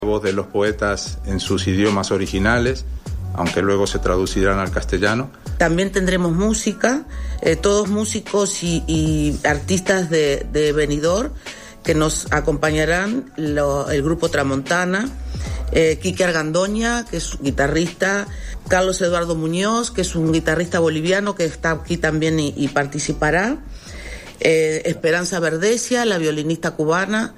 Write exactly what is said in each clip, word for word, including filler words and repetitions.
voz de los poetas en sus idiomas originales, aunque luego se traducirán al castellano. También tendremos música, eh, todos músicos y, y artistas de, de Benidorm que nos acompañarán, lo, el grupo Tramontana, eh, Quique Argandoña, que es guitarrista, Carlos Eduardo Muñoz, que es un guitarrista boliviano que está aquí también y, y participará, eh, Esperanza Verdesia, la violinista cubana.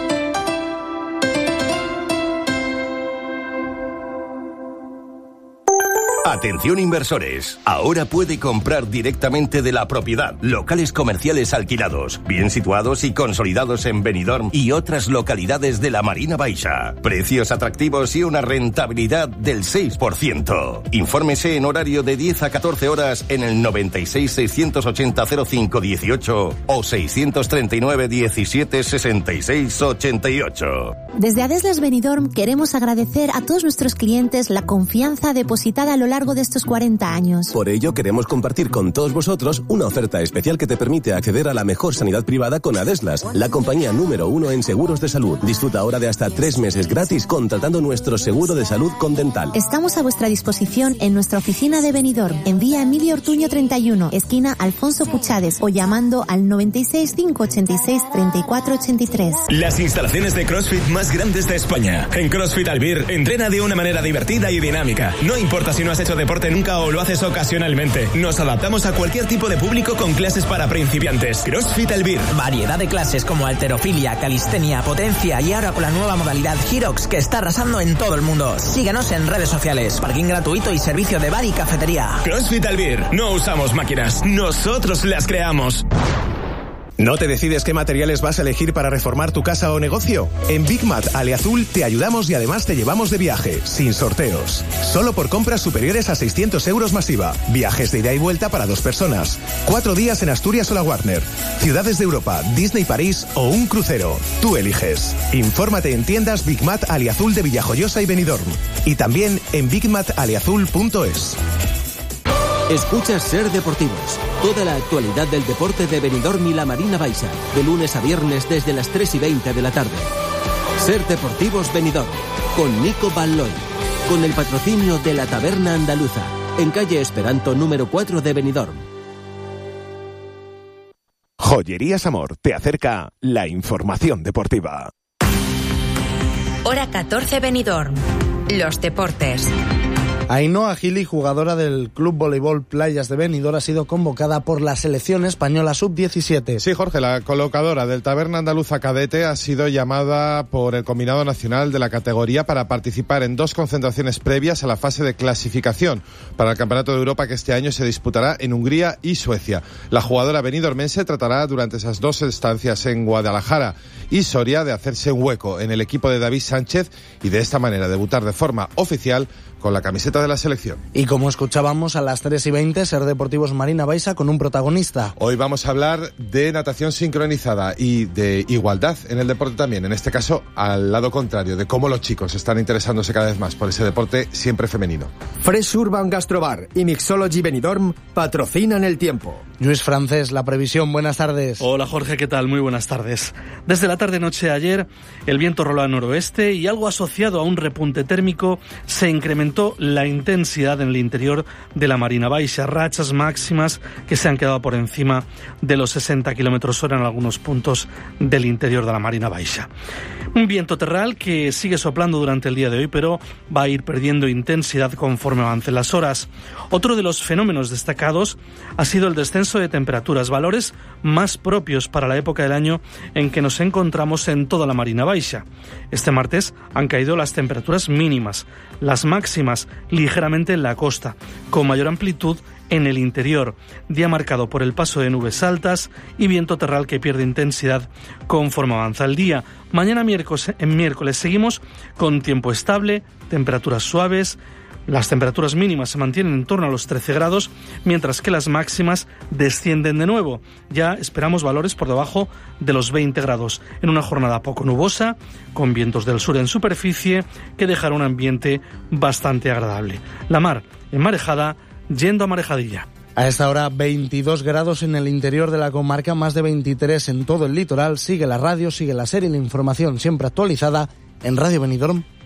Atención inversores, ahora puede comprar directamente de la propiedad. Locales comerciales alquilados, bien situados y consolidados en Benidorm y otras localidades de la Marina Baixa. Precios atractivos y una rentabilidad del seis por ciento. Infórmese en horario de diez a catorce horas en el noventa y seis, seiscientos ochenta, cero cinco dieciocho o seiscientos treinta y nueve, diecisiete, sesenta y seis, ochenta y ocho. Desde Adeslas Benidorm queremos agradecer a todos nuestros clientes la confianza depositada a lo largo de estos cuarenta años. Por ello queremos compartir con todos vosotros una oferta especial que te permite acceder a la mejor sanidad privada con Adeslas, la compañía número uno en seguros de salud. Disfruta ahora de hasta tres meses gratis contratando nuestro seguro de salud con Dental. Estamos a vuestra disposición en nuestra oficina de Benidorm, en vía Emilio Ortuño treinta y uno, esquina Alfonso Puchades, o llamando al noventa y seis, cinco ochenta y seis, treinta y cuatro ochenta y tres. Las instalaciones de CrossFit más grandes de España. En CrossFit Albir, entrena de una manera divertida y dinámica. No importa si no has hecho deporte nunca o lo haces ocasionalmente. Nos adaptamos a cualquier tipo de público con clases para principiantes. CrossFit Albir. Variedad de clases como halterofilia, calistenia, potencia y ahora con la nueva modalidad Hyrox que está arrasando en todo el mundo. Síguenos en redes sociales. Parking gratuito y servicio de bar y cafetería. CrossFit Albir. No usamos máquinas. Nosotros las creamos. ¿No te decides qué materiales vas a elegir para reformar tu casa o negocio? En Big Mat Aleazul te ayudamos y además te llevamos de viaje, sin sorteos. Solo por compras superiores a seiscientos euros masiva. Viajes de ida y vuelta para dos personas. Cuatro días en Asturias o la Warner. Ciudades de Europa, Disney París o un crucero. Tú eliges. Infórmate en tiendas Big Mat Aleazul de Villajoyosa y Benidorm. Y también en big mat aleazul punto es. Escuchas Ser Deportivos, toda la actualidad del deporte de Benidorm y la Marina Baixa, de lunes a viernes desde las tres y veinte de la tarde. Ser Deportivos Benidorm, con Nico Balloy, con el patrocinio de la Taberna Andaluza, en calle Esperanto número cuatro de Benidorm. Joyerías Amor te acerca la información deportiva. Hora catorce Benidorm, los deportes. Ainhoa Gili, jugadora del Club Voleibol Playas de Benidorm, ha sido convocada por la selección española sub diecisiete. Sí, Jorge, la colocadora del Taberna Andaluza Cadete ha sido llamada por el combinado nacional de la categoría para participar en dos concentraciones previas a la fase de clasificación para el Campeonato de Europa que este año se disputará en Hungría y Suecia. La jugadora benidormense tratará durante esas dos estancias en Guadalajara y Soria de hacerse un hueco en el equipo de David Sánchez y de esta manera debutar de forma oficial con la camiseta de la selección. Y como escuchábamos, a las tres y veinte, Ser Deportivos Marina Baixa con un protagonista. Hoy vamos a hablar de natación sincronizada y de igualdad en el deporte también, en este caso al lado contrario, de cómo los chicos están interesándose cada vez más por ese deporte siempre femenino. Fresh Urban Gastrobar y Mixology Benidorm patrocinan el tiempo. Luis Francés, la previsión, buenas tardes. Hola Jorge, ¿qué tal? Muy buenas tardes. Desde la tarde-noche de ayer, el viento roló al noroeste y algo asociado a un repunte térmico se incrementó la intensidad en el interior de la Marina Baixa, rachas máximas que se han quedado por encima de los sesenta kilómetros hora en algunos puntos del interior de la Marina Baixa. Un viento terral que sigue soplando durante el día de hoy, pero va a ir perdiendo intensidad conforme avancen las horas. Otro de los fenómenos destacados ha sido el descenso de temperaturas, valores más propios para la época del año en que nos encontramos en toda la Marina Baixa. Este martes han caído las temperaturas mínimas, las máximas ligeramente en la costa, con mayor amplitud en el interior, día marcado por el paso de nubes altas y viento terral que pierde intensidad conforme avanza el día. Mañana miércoles, en miércoles seguimos con tiempo estable, temperaturas suaves. Las temperaturas mínimas se mantienen en torno a los trece grados, mientras que las máximas descienden de nuevo. Ya esperamos valores por debajo de los veinte grados, en una jornada poco nubosa, con vientos del sur en superficie, que dejará un ambiente bastante agradable. La mar enmarejada, yendo a marejadilla. A esta hora, veintidós grados en el interior de la comarca, más de veintitrés en todo el litoral. Sigue la radio, sigue la serie, la información siempre actualizada en Radio Benidorm.